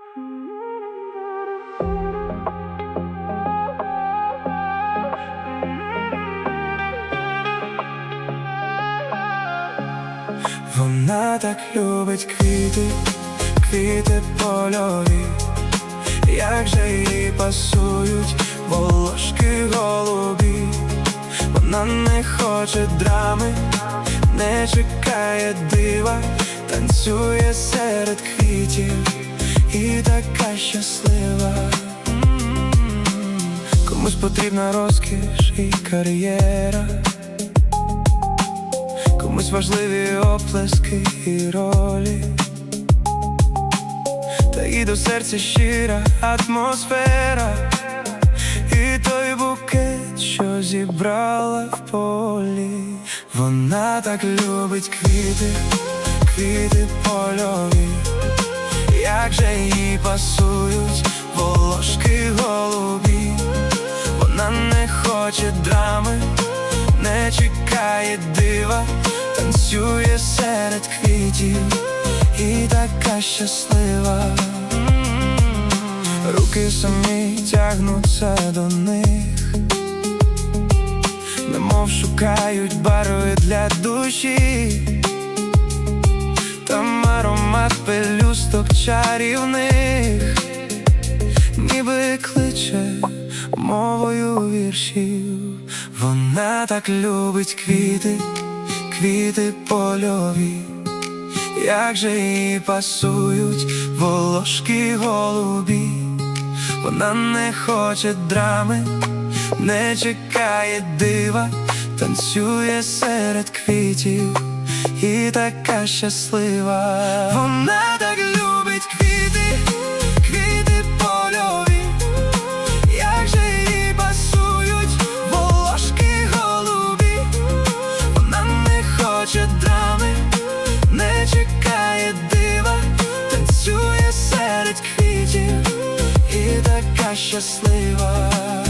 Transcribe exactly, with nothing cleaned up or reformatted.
Вона так любить квіти, квіти польові, як же їй пасують волошки голубі. Вона не хоче драми, не чекає дива, танцює серед квітів і така щаслива. Комусь потрібна розкіш і кар'єра, комусь важливі оплески і ролі, та і до серця щира атмосфера, і той букет, що зібрала в полі. Вона так любить квіти, квіти польові, як же їй пасують волошки голубі. Вона не хоче драми, не чекає дива, танцює серед квітів і така щаслива. Руки самі тягнуться до них, немов шукають барви для душі. Там аромат пелюсток чарівних, ніби кличе мовою віршів. Вона так любить квіти, квіти польові, як же їй пасують волошки голубі. Вона не хоче драми, не чекає дива, танцює серед квітів і така щаслива. Вона так любить квіти, квіти польові, як же їй пасують волошки голубі. Вона не хоче драми, не чекає дива, танцює серед квітів і така щаслива.